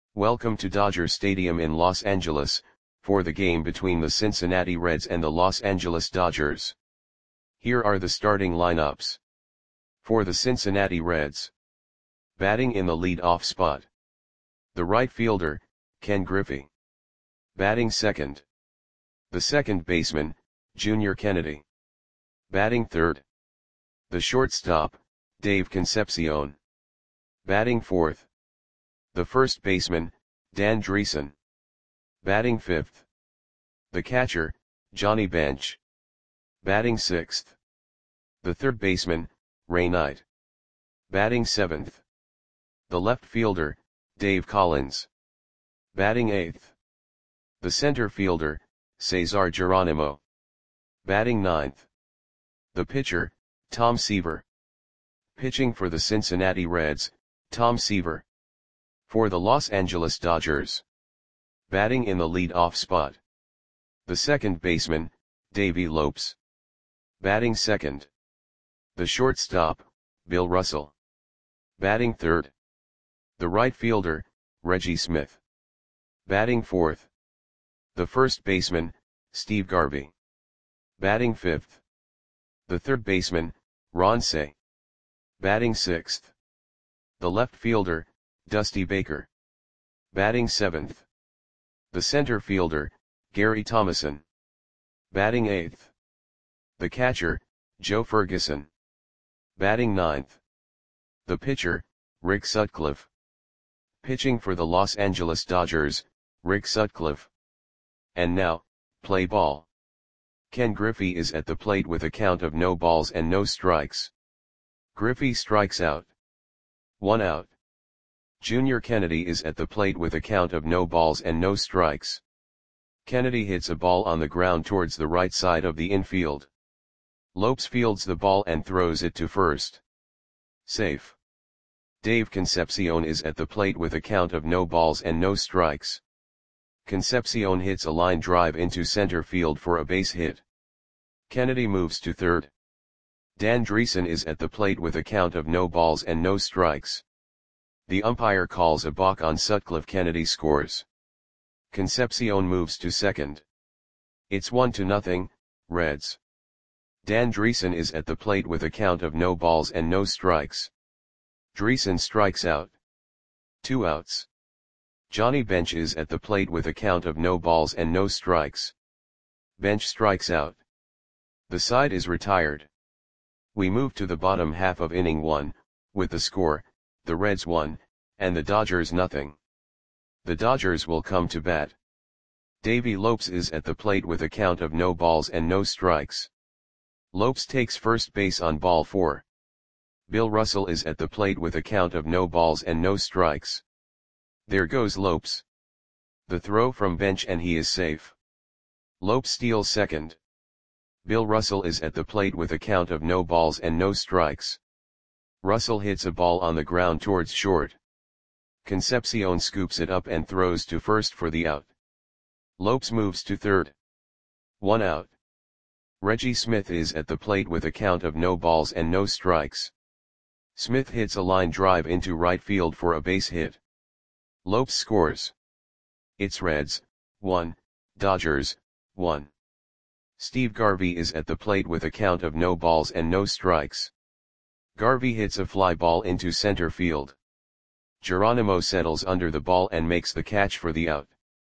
Welcome to Dodger Stadium in Los Angeles, for the game between the Cincinnati Reds and the Los Angeles Dodgers. Here are the starting lineups. For the Cincinnati Reds. Batting in the lead-off spot. The right fielder, Ken Griffey. Batting second. The second baseman, Junior Kennedy. Batting third. The shortstop, Dave Concepcion. Batting fourth. The first baseman, Dan Driessen. Batting fifth. The catcher, Johnny Bench. Batting sixth. The third baseman, Ray Knight. Batting seventh. The left fielder, Dave Collins. Batting eighth. The center fielder, Cesar Geronimo. Batting ninth. The pitcher, Tom Seaver. Pitching for the Cincinnati Reds, Tom Seaver. For the Los Angeles Dodgers. Batting in the lead-off spot. The second baseman, Davey Lopes. Batting second. The shortstop, Bill Russell. Batting third. The right fielder, Reggie Smith. Batting fourth. The first baseman, Steve Garvey. Batting fifth. The third baseman, Ron Cey. Batting sixth. The left fielder, Dusty Baker. Batting seventh. The center fielder, Gary Thomason. Batting eighth. The catcher, Joe Ferguson. Batting ninth. The pitcher, Rick Sutcliffe. Pitching for the Los Angeles Dodgers, Rick Sutcliffe. And now, play ball. Ken Griffey is at the plate with a count of no balls and no strikes. Griffey strikes out. 1 out. Junior Kennedy is at the plate with a count of no balls and no strikes. Kennedy hits a ball on the ground towards the right side of the infield. Lopes fields the ball and throws it to first. Safe. Dave Concepcion is at the plate with a count of no balls and no strikes. Concepcion hits a line drive into center field for a base hit. Kennedy moves to third. Dan Driessen is at the plate with a count of no balls and no strikes. The umpire calls a balk on Sutcliffe. Kennedy scores. Concepcion moves to second. It's 1-0, Reds. Dan Driessen is at the plate with a count of no balls and no strikes. Driessen strikes out. 2 outs. Johnny Bench is at the plate with a count of no balls and no strikes. Bench strikes out. The side is retired. We move to the bottom half of inning 1, with the score, the Reds 1, and the Dodgers 0. The Dodgers will come to bat. Davey Lopes is at the plate with a count of no balls and no strikes. Lopes takes first base on ball 4. Bill Russell is at the plate with a count of no balls and no strikes. There goes Lopes. The throw from Bench and he is safe. Lopes steals second. Bill Russell is at the plate with a count of no balls and no strikes. Russell hits a ball on the ground towards short. Concepcion scoops it up and throws to first for the out. Lopes moves to third. 1 out. Reggie Smith is at the plate with a count of no balls and no strikes. Smith hits a line drive into right field for a base hit. Lopes scores. It's Reds 1, Dodgers 1. Steve Garvey is at the plate with a count of no balls and no strikes. Garvey hits a fly ball into center field. Geronimo settles under the ball and makes the catch for the out.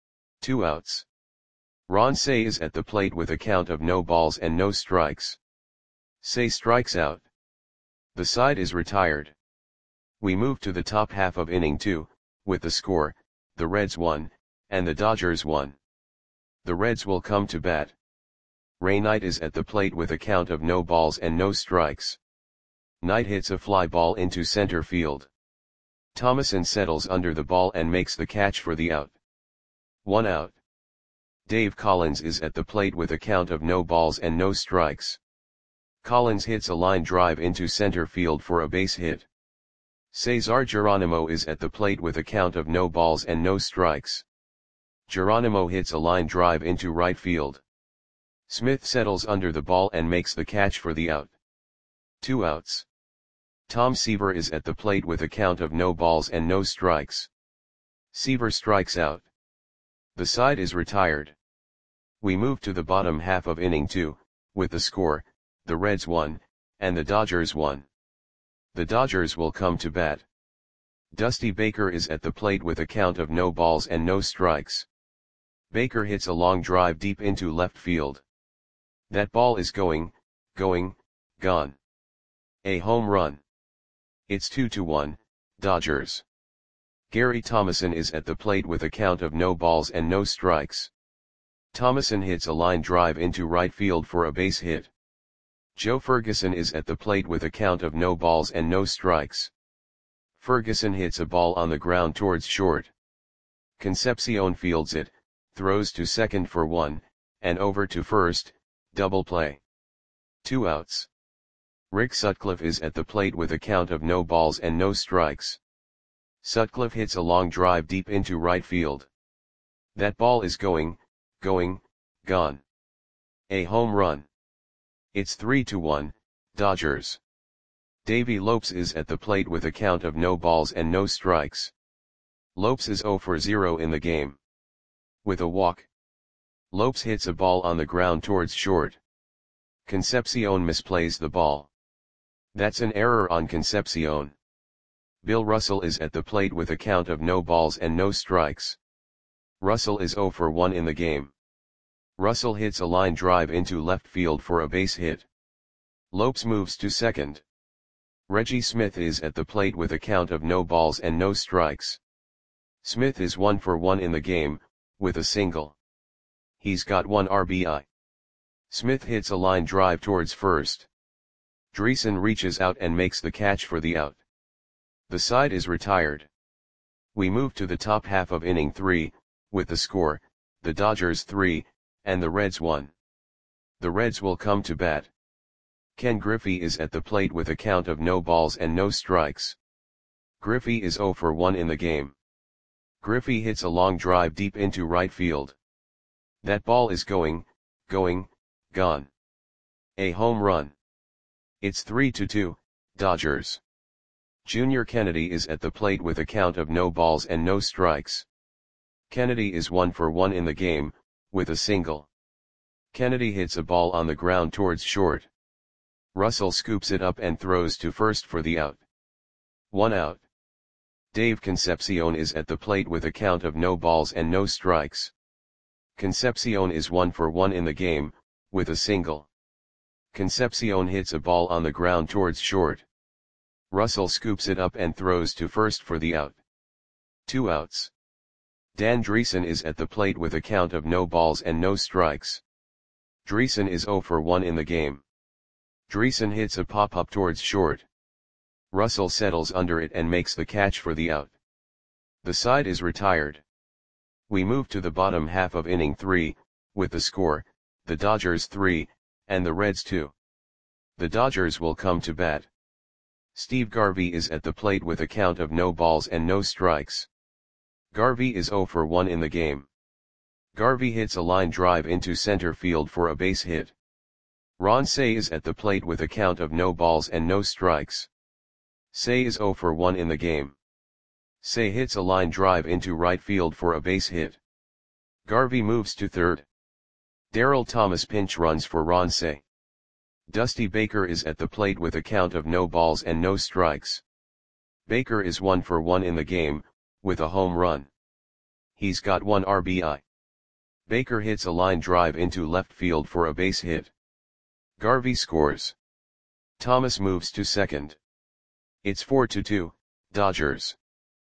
2 outs. Ron Cey is at the plate with a count of no balls and no strikes. Cey strikes out. The side is retired. We move to the top half of inning 2, with the score, the Reds 1, and the Dodgers 1. The Reds will come to bat. Ray Knight is at the plate with a count of no balls and no strikes. Knight hits a fly ball into center field. Thomason settles under the ball and makes the catch for the out. 1 out. Dave Collins is at the plate with a count of no balls and no strikes. Collins hits a line drive into center field for a base hit. Cesar Geronimo is at the plate with a count of no balls and no strikes. Geronimo hits a line drive into right field. Smith settles under the ball and makes the catch for the out. 2 outs. Tom Seaver is at the plate with a count of no balls and no strikes. Seaver strikes out. The side is retired. We move to the bottom half of inning 2, with the score, the Reds 1, and the Dodgers 1. The Dodgers will come to bat. Dusty Baker is at the plate with a count of no balls and no strikes. Baker hits a long drive deep into left field. That ball is going, gone. A home run. It's 2-1, Dodgers. Gary Thomasson is at the plate with a count of no balls and no strikes. Thomasson hits a line drive into right field for a base hit. Joe Ferguson is at the plate with a count of no balls and no strikes. Ferguson hits a ball on the ground towards short. Concepcion fields it, throws to second for 1, and over to first, double play. 2 outs. Rick Sutcliffe is at the plate with a count of no balls and no strikes. Sutcliffe hits a long drive deep into right field. That ball is going, gone. A home run. It's 3-1, Dodgers. Davey Lopes is at the plate with a count of no balls and no strikes. Lopes is 0 for 0 in the game. With a walk. Lopes hits a ball on the ground towards short. Concepcion misplays the ball. That's an error on Concepcion. Bill Russell is at the plate with a count of no balls and no strikes. Russell is 0 for 1 in the game. Russell hits a line drive into left field for a base hit. Lopes moves to second. Reggie Smith is at the plate with a count of no balls and no strikes. Smith is 1 for 1 in the game, with a single. He's got 1 RBI. Smith hits a line drive towards first. Dreesen reaches out and makes the catch for the out. The side is retired. We move to the top half of inning 3, with the score, the Dodgers 3, and the Reds 1. The Reds will come to bat. Ken Griffey is at the plate with a count of no balls and no strikes. Griffey is 0 for 1 in the game. Griffey hits a long drive deep into right field. That ball is going, gone. A home run. It's 3-2, Dodgers. Junior Kennedy is at the plate with a count of no balls and no strikes. Kennedy is 1 for 1 in the game, with a single. Kennedy hits a ball on the ground towards short. Russell scoops it up and throws to first for the out. 1 out. Dave Concepcion is at the plate with a count of no balls and no strikes. Concepcion is 1 for 1 in the game, with a single. Concepcion hits a ball on the ground towards short. Russell scoops it up and throws to first for the out. 2 outs. Dan Dreesen is at the plate with a count of no balls and no strikes. Dreesen is 0 for 1 in the game. Dreesen hits a pop-up towards short. Russell settles under it and makes the catch for the out. The side is retired. We move to the bottom half of inning 3, with the score, the Dodgers 3, and the Reds 2. The Dodgers will come to bat. Steve Garvey is at the plate with a count of no balls and no strikes. Garvey is 0 for 1 in the game. Garvey hits a line drive into center field for a base hit. Ron Cey is at the plate with a count of no balls and no strikes. Cey is 0 for 1 in the game. Cey hits a line drive into right field for a base hit. Garvey moves to third. Darryl Thomas pinch runs for Ron Cey. Dusty Baker is at the plate with a count of no balls and no strikes. Baker is 1 for 1 in the game, with a home run. He's got 1 RBI. Baker hits a line drive into left field for a base hit. Garvey scores. Thomas moves to second. It's 4-2, Dodgers.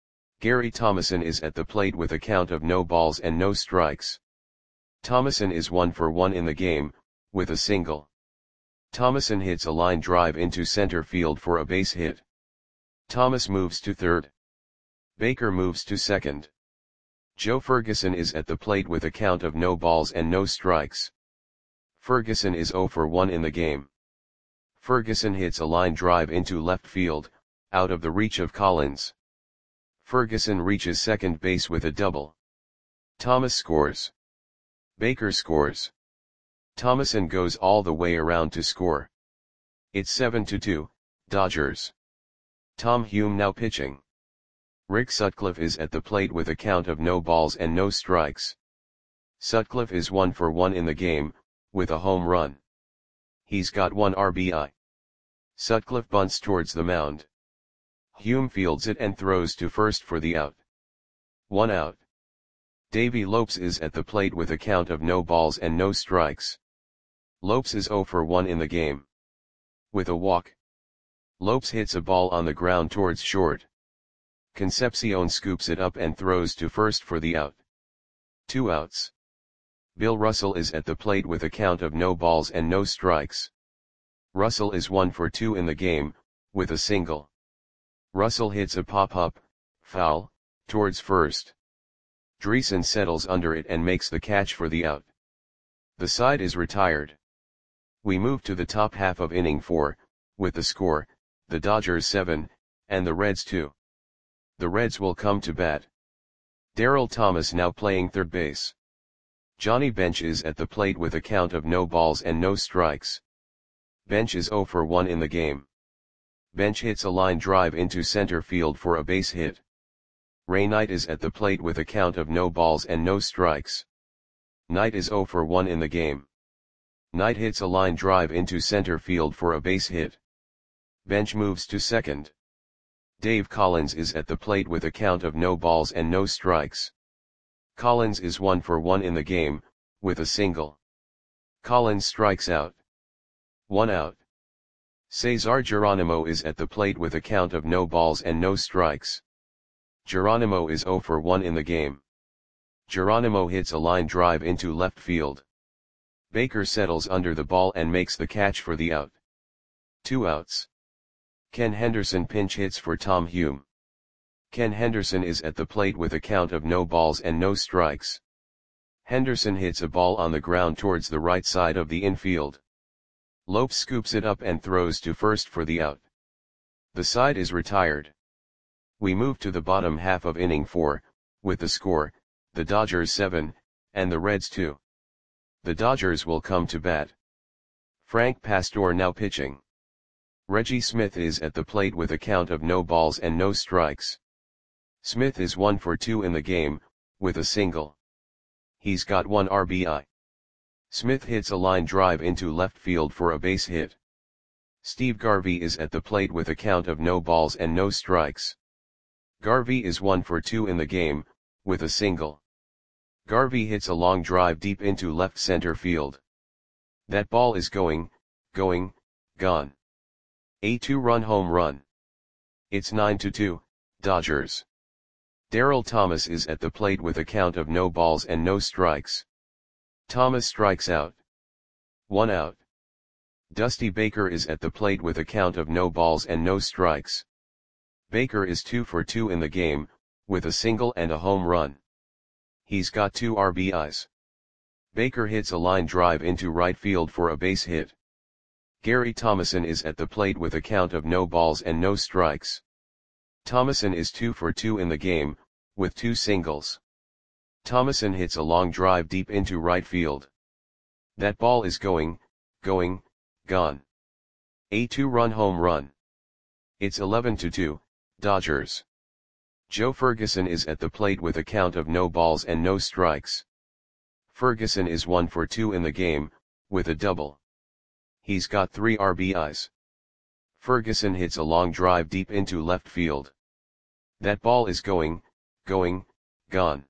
Gary Thomasson is at the plate with a count of no balls and no strikes. Thomasson is 1 for 1 in the game, with a single. Thomasson hits a line drive into center field for a base hit. Thomas moves to third. Baker moves to second. Joe Ferguson is at the plate with a count of no balls and no strikes. Ferguson is 0 for 1 in the game. Ferguson hits a line drive into left field, out of the reach of Collins. Ferguson reaches second base with a double. Thomas scores. Baker scores. Thomasson goes all the way around to score. It's 7-2, Dodgers. Tom Hume now pitching. Rick Sutcliffe is at the plate with a count of no balls and no strikes. Sutcliffe is 1 for 1 in the game, with a home run. He's got 1 RBI. Sutcliffe bunts towards the mound. Hume fields it and throws to first for the out. 1 out. Davey Lopes is at the plate with a count of no balls and no strikes. Lopes is 0 for 1 in the game. With a walk. Lopes hits a ball on the ground towards short. Concepcion scoops it up and throws to first for the out. 2 outs. Bill Russell is at the plate with a count of no balls and no strikes. Russell is 1 for 2 in the game, with a single. Russell hits a pop-up, foul, towards first. Dreesen settles under it and makes the catch for the out. The side is retired. We move to the top half of inning 4, with the score, the Dodgers 7, and the Reds 2. The Reds will come to bat. Darrell Thomas now playing third base. Johnny Bench is at the plate with a count of no balls and no strikes. Bench is 0 for 1 in the game. Bench hits a line drive into center field for a base hit. Ray Knight is at the plate with a count of no balls and no strikes. Knight is 0 for 1 in the game. Knight hits a line drive into center field for a base hit. Bench moves to second. Dave Collins is at the plate with a count of no balls and no strikes. Collins is 1 for 1 in the game, with a single. Collins strikes out. 1 out. Cesar Geronimo is at the plate with a count of no balls and no strikes. Geronimo is 0 for 1 in the game. Geronimo hits a line drive into left field. Baker settles under the ball and makes the catch for the out. 2 outs. Ken Henderson pinch hits for Tom Hume. Ken Henderson is at the plate with a count of no balls and no strikes. Henderson hits a ball on the ground towards the right side of the infield. Lopes scoops it up and throws to first for the out. The side is retired. We move to the bottom half of inning 4, with the score, the Dodgers 7, and the Reds 2. The Dodgers will come to bat. Frank Pastore now pitching. Reggie Smith is at the plate with a count of no balls and no strikes. Smith is 1 for 2 in the game, with a single. He's got 1 RBI. Smith hits a line drive into left field for a base hit. Steve Garvey is at the plate with a count of no balls and no strikes. Garvey is 1 for 2 in the game, with a single. Garvey hits a long drive deep into left center field. That ball is going, gone. A 2-run home run. It's 9-2, Dodgers. Darrell Thomas is at the plate with a count of no balls and no strikes. Thomas strikes out. 1 out. Dusty Baker is at the plate with a count of no balls and no strikes. Baker is 2 for 2 in the game, with a single and a home run. He's got 2 RBIs. Baker hits a line drive into right field for a base hit. Gary Thomason is at the plate with a count of no balls and no strikes. Thomason is 2 for 2 in the game, with 2 singles. Thomason hits a long drive deep into right field. That ball is going, gone. A 2-run home run. It's 11-2, Dodgers. Joe Ferguson is at the plate with a count of no balls and no strikes. Ferguson is 1 for 2 in the game, with a double. He's got 3 RBIs. Ferguson hits a long drive deep into left field. That ball is going, gone.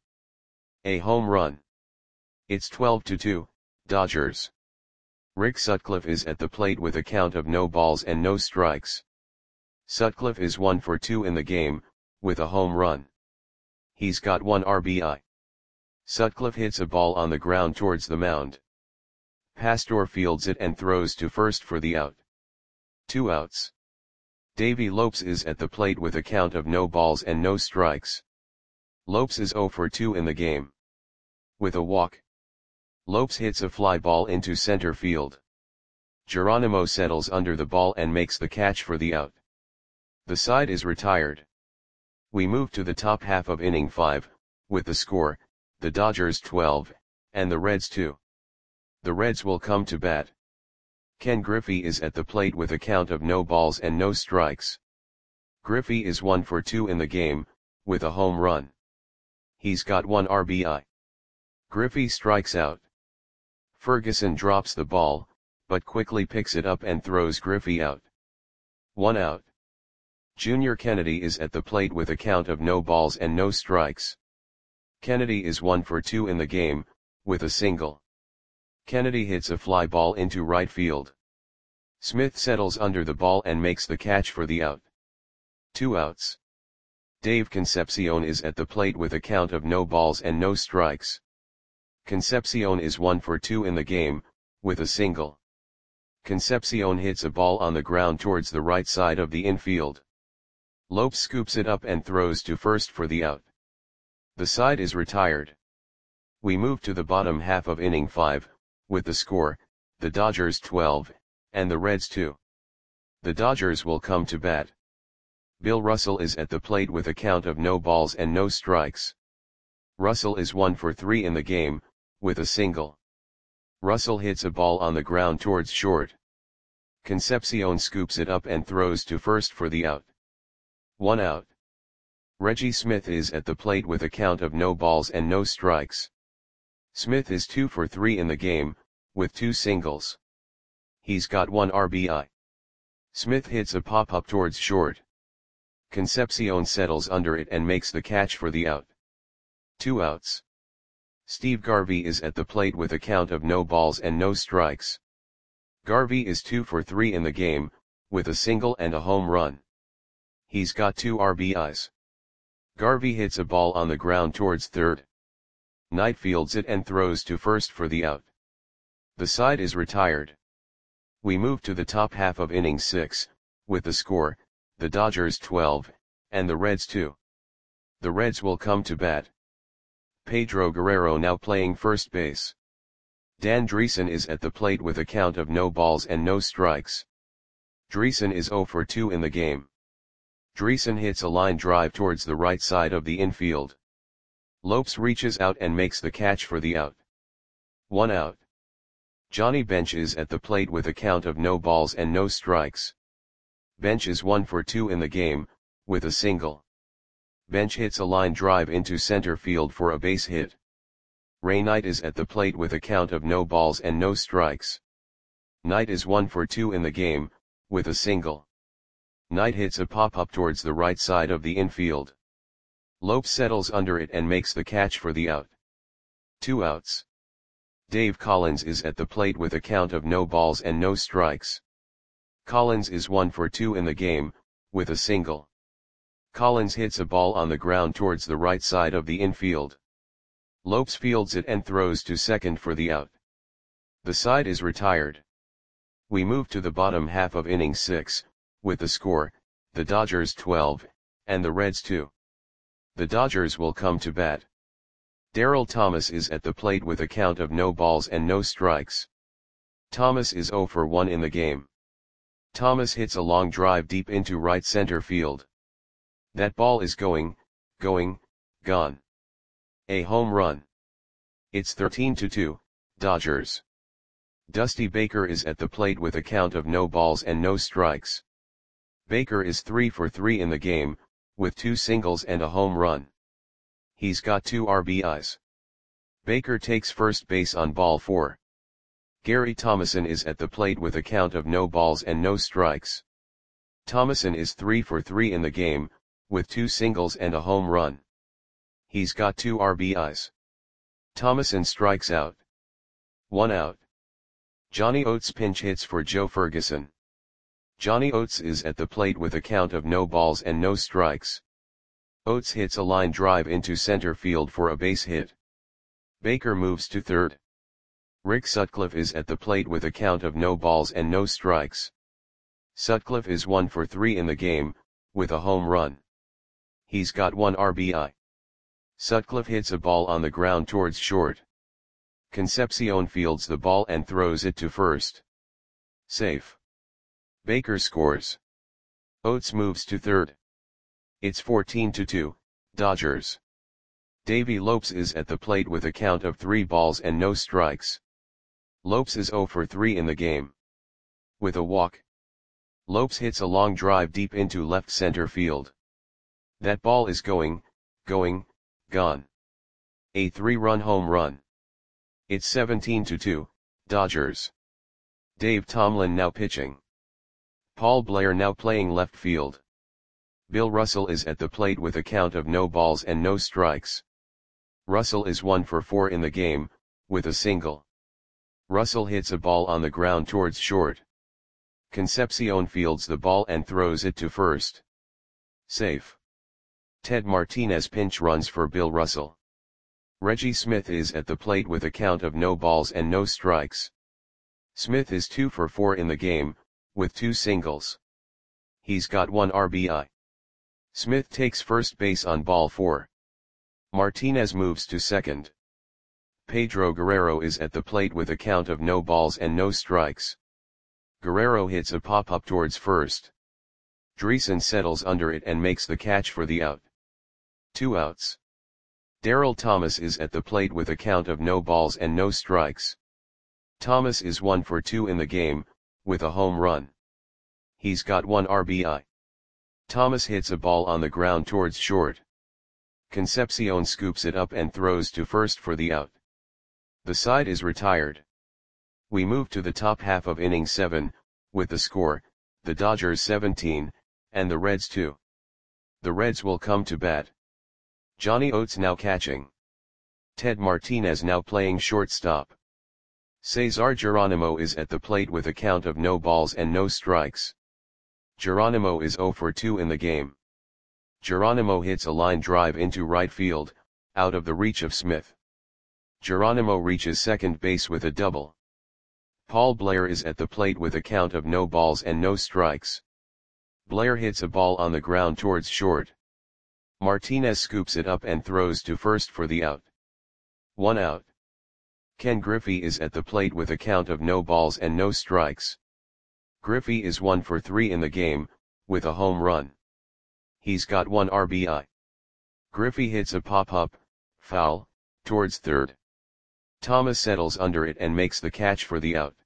A home run. It's 12-2, Dodgers. Rick Sutcliffe is at the plate with a count of no balls and no strikes. Sutcliffe is 1 for 2 in the game, with a home run. He's got 1 RBI. Sutcliffe hits a ball on the ground towards the mound. Pastore fields it and throws to first for the out. 2 outs. Davey Lopes is at the plate with a count of no balls and no strikes. Lopes is 0 for 2 in the game. With a walk. Lopes hits a fly ball into center field. Geronimo settles under the ball and makes the catch for the out. The side is retired. We move to the top half of inning 5, with the score, the Dodgers 12, and the Reds 2. The Reds will come to bat. Ken Griffey is at the plate with a count of no balls and no strikes. Griffey is 1 for 2 in the game, with a home run. He's got 1 RBI. Griffey strikes out. Ferguson drops the ball, but quickly picks it up and throws Griffey out. 1 out. Junior Kennedy is at the plate with a count of no balls and no strikes. Kennedy is 1 for 2 in the game, with a single. Kennedy hits a fly ball into right field. Smith settles under the ball and makes the catch for the out. 2 outs. Dave Concepcion is at the plate with a count of no balls and no strikes. Concepcion is 1 for 2 in the game, with a single. Concepcion hits a ball on the ground towards the right side of the infield. Lopes scoops it up and throws to first for the out. The side is retired. We move to the bottom half of inning 5, with the score, the Dodgers 12, and the Reds 2. The Dodgers will come to bat. Bill Russell is at the plate with a count of no balls and no strikes. Russell is 1 for 3 in the game, with a single. Russell hits a ball on the ground towards short. Concepcion scoops it up and throws to first for the out. 1 out. Reggie Smith is at the plate with a count of no balls and no strikes. Smith is 2 for 3 in the game, with 2 singles. He's got 1 RBI. Smith hits a pop-up towards short. Concepcion settles under it and makes the catch for the out. 2 outs. Steve Garvey is at the plate with a count of no balls and no strikes. Garvey is 2 for 3 in the game, with a single and a home run. He's got 2 RBIs. Garvey hits a ball on the ground towards third. Knight fields it and throws to first for the out. The side is retired. We move to the top half of inning 6, with the score, the Dodgers 12, and the Reds 2. The Reds will come to bat. Pedro Guerrero now playing first base. Dan Dreesen is at the plate with a count of no balls and no strikes. Dreesen is 0 for 2 in the game. Dreesen hits a line drive towards the right side of the infield. Lopes reaches out and makes the catch for the out. 1 out. Johnny Bench is at the plate with a count of no balls and no strikes. Bench is 1 for 2 in the game, with a single. Bench hits a line drive into center field for a base hit. Ray Knight is at the plate with a count of no balls and no strikes. Knight is 1 for 2 in the game, with a single. Knight hits a pop-up towards the right side of the infield. Lopes settles under it and makes the catch for the out. 2 outs. Dave Collins is at the plate with a count of no balls and no strikes. Collins is 1 for 2 in the game, with a single. Collins hits a ball on the ground towards the right side of the infield. Lopes fields it and throws to second for the out. The side is retired. We move to the bottom half of inning 6, with the score, the Dodgers 12, and the Reds 2. The Dodgers will come to bat. Darryl Thomas is at the plate with a count of no balls and no strikes. Thomas is 0 for 1 in the game. Thomas hits a long drive deep into right center field. That ball is gone. A home run. It's 13-2, Dodgers. Dusty Baker is at the plate with a count of no balls and no strikes. Baker is 3 for 3 in the game, with 2 singles and a home run. He's got 2 RBIs. Baker takes first base on ball 4. Gary Thomason is at the plate with a count of no balls and no strikes. Thomason is 3 for 3 in the game, with 2 singles and a home run. He's got 2 RBIs. Thomason strikes out. 1 out. Johnny Oates pinch hits for Joe Ferguson. Johnny Oates is at the plate with a count of no balls and no strikes. Oates hits a line drive into center field for a base hit. Baker moves to third. Rick Sutcliffe is at the plate with a count of no balls and no strikes. Sutcliffe is 1 for 3 in the game, with a home run. He's got 1 RBI. Sutcliffe hits a ball on the ground towards short. Concepcion fields the ball and throws it to first. Safe. Baker scores. Oates moves to third. It's 14-2, Dodgers. Davey Lopes is at the plate with a count of 3 balls and no strikes. Lopes is 0 for 3 in the game. With a walk. Lopes hits a long drive deep into left center field. That ball is gone. going, gone. A 3-run home run. It's 17-2, Dodgers. Dave Tomlin now pitching. Paul Blair now playing left field. Bill Russell is at the plate with a count of no balls and no strikes. Russell is 1 for 4 in the game, with a single. Russell hits a ball on the ground towards short. Concepcion fields the ball and throws it to first. Safe. Ted Martinez pinch runs for Bill Russell. Reggie Smith is at the plate with a count of no balls and no strikes. Smith is 2 for 4 in the game, with 2 singles. He's got 1 RBI. Smith takes first base on ball 4. Martinez moves to second. Pedro Guerrero is at the plate with a count of no balls and no strikes. Guerrero hits a pop-up towards first. Dreesen settles under it and makes the catch for the out. 2 outs. Darryl Thomas is at the plate with a count of no balls and no strikes. Thomas is 1 for 2 in the game, with a home run. He's got 1 RBI. Thomas hits a ball on the ground towards short. Concepcion scoops it up and throws to first for the out. The side is retired. We move to the top half of inning 7, with the score, the Dodgers 17, and the Reds 2. The Reds will come to bat. Johnny Oates now catching. Ted Martinez now playing shortstop. Cesar Geronimo is at the plate with a count of no balls and no strikes. Geronimo is 0 for 2 in the game. Geronimo hits a line drive into right field, out of the reach of Smith. Geronimo reaches second base with a double. Paul Blair is at the plate with a count of no balls and no strikes. Blair hits a ball on the ground towards short. Martinez scoops it up and throws to first for the out. 1 out. Ken Griffey is at the plate with a count of no balls and no strikes. Griffey is 1 for 3 in the game, with a home run. He's got 1 RBI. Griffey hits a pop-up, foul, towards third. Thomas settles under it and makes the catch for the out.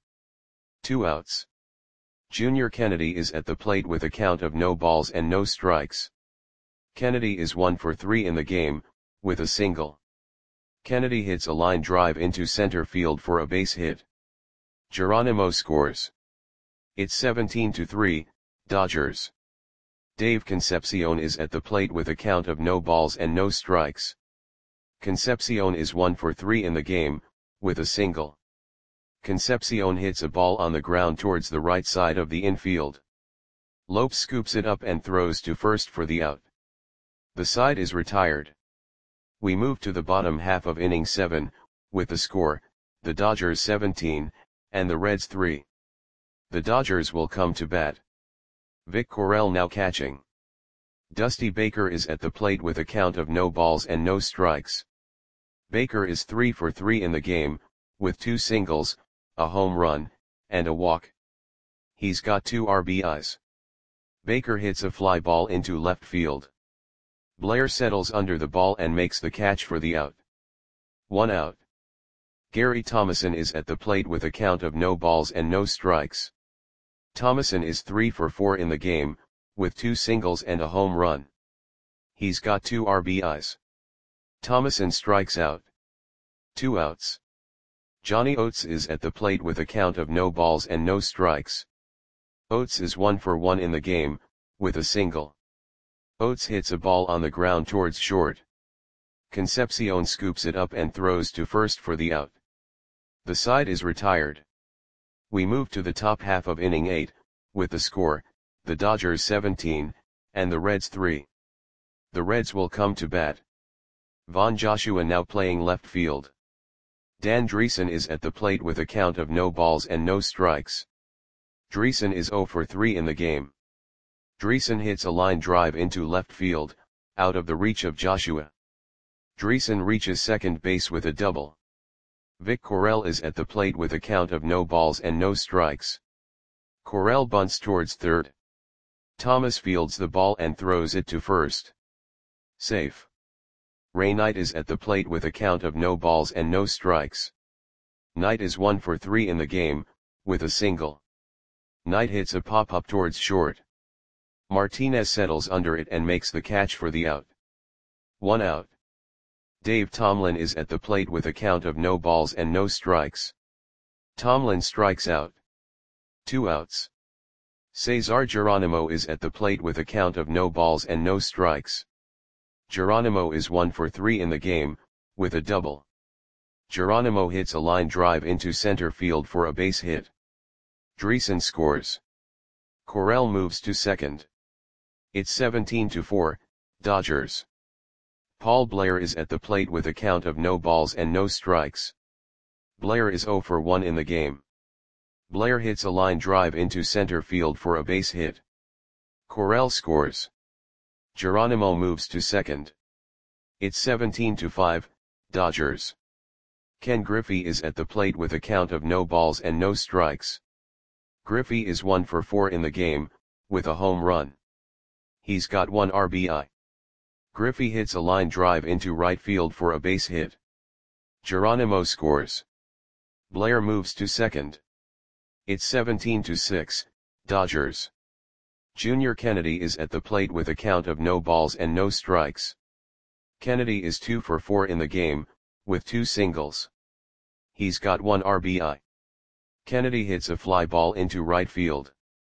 2 outs. Junior Kennedy is at the plate with a count of no balls and no strikes. Kennedy is 1 for 3 in the game, with a single. Kennedy hits a line drive into center field for a base hit. Geronimo scores. It's 17-3, Dodgers. Dave Concepcion is at the plate with a count of no balls and no strikes. Concepcion is 1 for 3 in the game, with a single. Concepcion hits a ball on the ground towards the right side of the infield. Lopes scoops it up and throws to first for the out. The side is retired. We move to the bottom half of inning 7, with the score, the Dodgers 17, and the Reds 3. The Dodgers will come to bat. Vic Correll now catching. Dusty Baker is at the plate with a count of no balls and no strikes. Baker is 3 for 3 in the game, with 2 singles, a home run, and a walk. He's got 2 RBIs. Baker hits a fly ball into left field. Blair settles under the ball and makes the catch for the out. 1 out. Gary Thomason is at the plate with a count of no balls and no strikes. Thomason is 3 for 4 in the game, with 2 singles and a home run. He's got 2 RBIs. Thomason strikes out. 2 outs. Johnny Oates is at the plate with a count of no balls and no strikes. Oates is 1 for 1 in the game, with a single. Oates hits a ball on the ground towards short. Concepcion scoops it up and throws to first for the out. The side is retired. We move to the top half of inning 8, with the score, the Dodgers 17, and the Reds 3. The Reds will come to bat. Von Joshua now playing left field. Dan Dreesen is at the plate with a count of no balls and no strikes. Dreesen is 0 for 3 in the game. Dreesen hits a line drive into left field, out of the reach of Joshua. Dreesen reaches second base with a double. Vic Correll is at the plate with a count of no balls and no strikes. Correll bunts towards third. Thomas fields the ball and throws it to first. Safe. Ray Knight is at the plate with a count of no balls and no strikes. Knight is 1 for 3 in the game, with a single. Knight hits a pop-up towards short. Martinez settles under it and makes the catch for the out. 1 out. Dave Tomlin is at the plate with a count of no balls and no strikes. Tomlin strikes out. 2 outs. Cesar Geronimo is at the plate with a count of no balls and no strikes. Geronimo is 1 for 3 in the game, with a double. Geronimo hits a line drive into center field for a base hit. Dreesen scores. Correll moves to second. It's 17-4, Dodgers. Paul Blair is at the plate with a count of no balls and no strikes. Blair is 0 for 1 in the game. Blair hits a line drive into center field for a base hit. Correll scores. Geronimo moves to second. It's 17-5, Dodgers. Ken Griffey is at the plate with a count of no balls and no strikes. Griffey is 1 for 4 in the game, with a home run. He's got 1 RBI. Griffey hits a line drive into right field for a base hit. Geronimo scores. Blair moves to second. It's 17-6, Dodgers. Junior Kennedy is at the plate with a count of no balls and no strikes. Kennedy is 2 for 4 in the game, with 2 singles. He's got 1 RBI. Kennedy hits a fly ball into right field.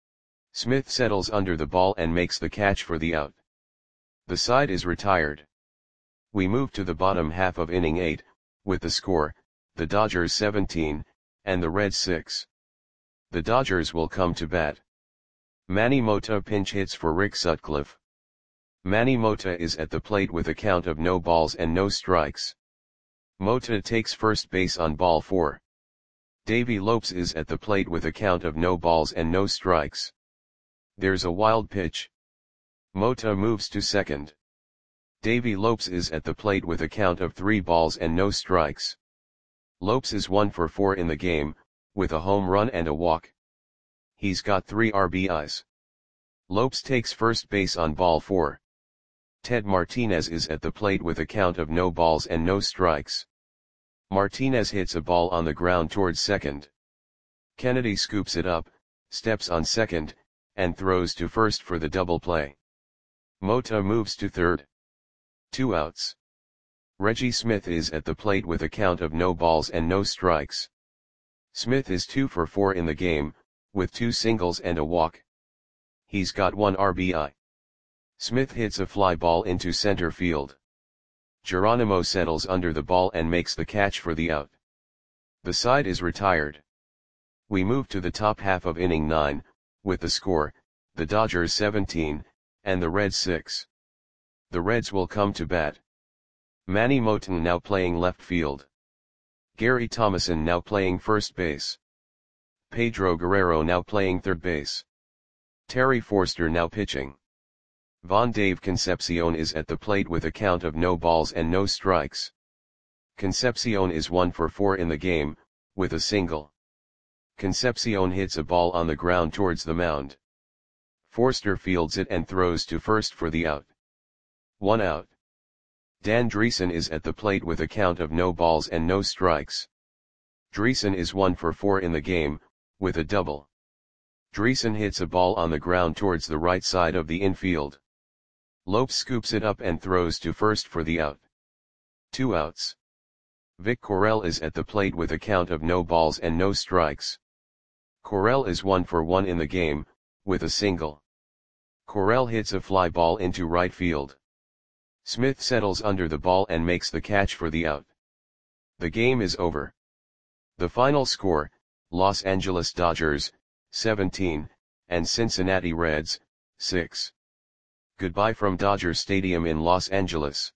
Smith settles under the ball and makes the catch for the out. The side is retired. We move to the bottom half of inning 8, with the score, the Dodgers 17, and the Reds 6. The Dodgers will come to bat. Manny Mota pinch hits for Rick Sutcliffe. Manny Mota is at the plate with a count of no balls and no strikes. Mota takes first base on ball 4. Davey Lopes is at the plate with a count of no balls and no strikes. There's a wild pitch. Mota moves to second. Davey Lopes is at the plate with a count of 3 balls and no strikes. Lopes is 1 for 4 in the game, with a home run and a walk. He's got 3 RBIs. Lopes takes first base on ball 4. Ted Martinez is at the plate with a count of no balls and no strikes. Martinez hits a ball on the ground towards second. Kennedy scoops it up, steps on second, and throws to first for the double play. Mota moves to third. 2 outs. Reggie Smith is at the plate with a count of no balls and no strikes. Smith is 2 for 4 in the game, with 2 singles and a walk. He's got 1 RBI. Smith hits a fly ball into center field. Geronimo settles under the ball and makes the catch for the out. The side is retired. We move to the top half of inning 9, with the score, the Dodgers 17, and the Reds 6. The Reds will come to bat. Manny Mota now playing left field. Gary Thomason now playing first base. Pedro Guerrero now playing third base. Terry Forster now pitching. Von Dave Concepcion is at the plate with a count of no balls and no strikes. Concepcion is 1 for 4 in the game, with a single. Concepcion hits a ball on the ground towards the mound. Forster fields it and throws to first for the out. 1 out. Dan Dreesen is at the plate with a count of no balls and no strikes. Dreesen is 1 for 4 in the game, with a double. Dreesen hits a ball on the ground towards the right side of the infield. Lopes scoops it up and throws to first for the out. 2 outs. Vic Correll is at the plate with a count of no balls and no strikes. Correll is 1 for 1 in the game, with a single. Correll hits a fly ball into right field. Smith settles under the ball and makes the catch for the out. The game is over. The final score, Los Angeles Dodgers, 17, and Cincinnati Reds, 6. Goodbye from Dodger Stadium in Los Angeles.